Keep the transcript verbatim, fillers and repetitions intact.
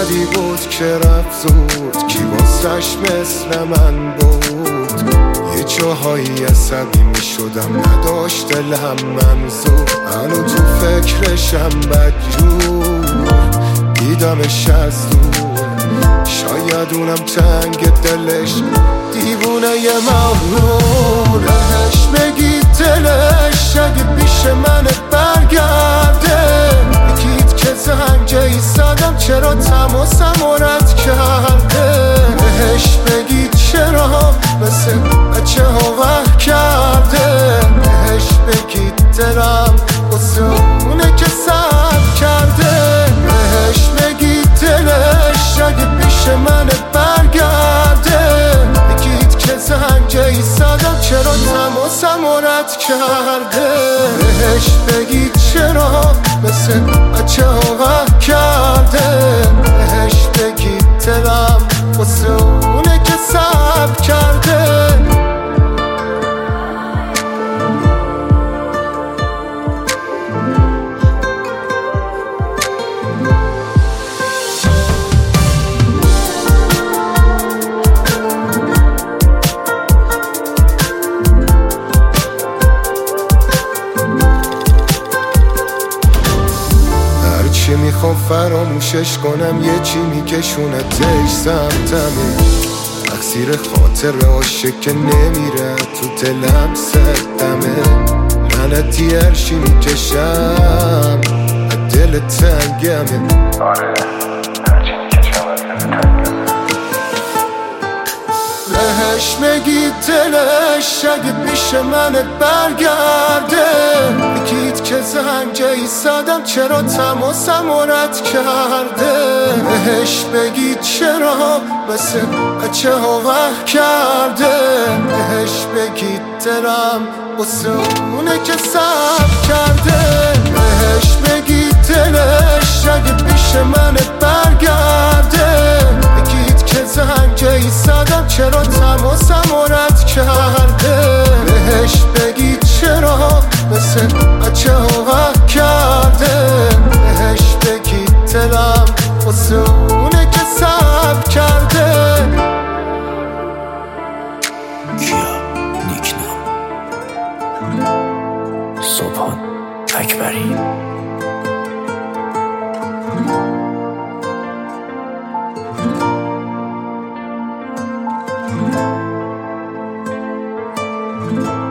بدی بود که رفت زود، کی واسش مثل من بود. یه جاهایی عصبی می شدم نداشت دلم منظور، هنو تو فکرشم بدجور دیدمش از دور. شاید اونم تنگ دلش دیوونه ی مغرور. بهش بگی دلش اگه پیش من برگرده، بگید که زنگ ایستادم چرا تماسم رد کرده. بهش بگید چرا مثل بچه ها وح کرده. بهش بگید دلم واسه اونه که صبر کرده. بهش بگید دلش اگه پیش من برگرده، بگید که زنگ ایستادم چرا تماسم رد کرده. بهش بگید چرا مثل بچه ها وح کرده. بهش بگید دلم واسه اونه که صبر کرده. چی میخوام فراموشش کنم، یه چی میکشونه تش سمتمه. تقصیر خاطر عاشق که نمیره تو دلم سردمه. لعنتی هرشی میکشم از دل تنگمه. آره هرچی میکشم از دل تنگمه. بهش بگید دلش اگه پیش من برگرده، بگید که زنگ ایستادم چرا تماسم رد کرده. بهش بگید چرا مثل بچه ها وح کرده. بهش بگید دلم واسه اونه که صبر کرده. بهش بگید دلش اگه پیش من برگرده، بگید که زنگ ایستادم چرا تماسم رد کرده. بهش بگید چرا مثل بچه ها وح کرده. بهش بگید دلم واسه اونه که صبر کرده. کیا نیکنام صبحان اکبری. thank you